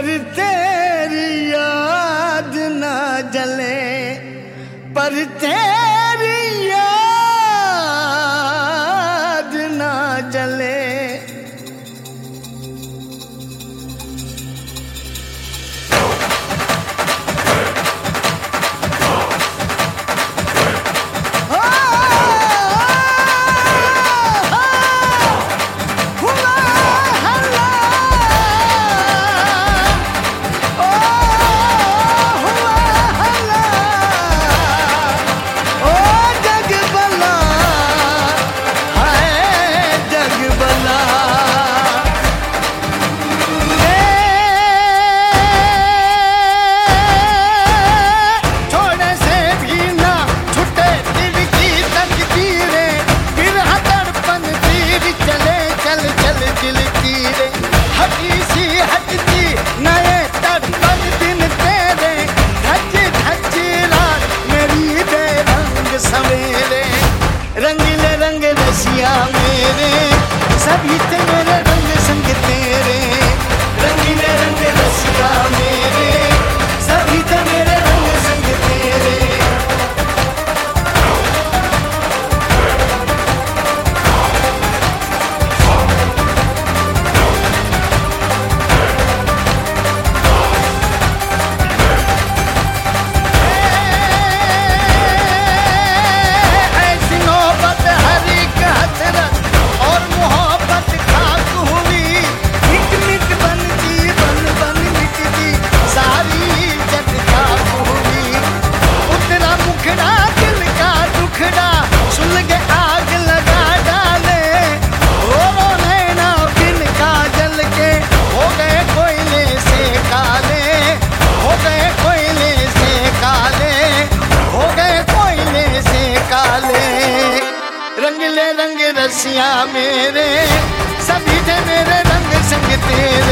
पर तेरी याद ना जले, पर तेरी याद ना जले। रंगीले रंग रसिया मेरे, सभी थे मेरे रंग संग तेरे। रंगीले रंग रसिया मेरे, सभी थे मेरे रंग संग तेरे। रंगीले रंग रसिया मेरे, सभी थे मेरे रंग संग तेरे।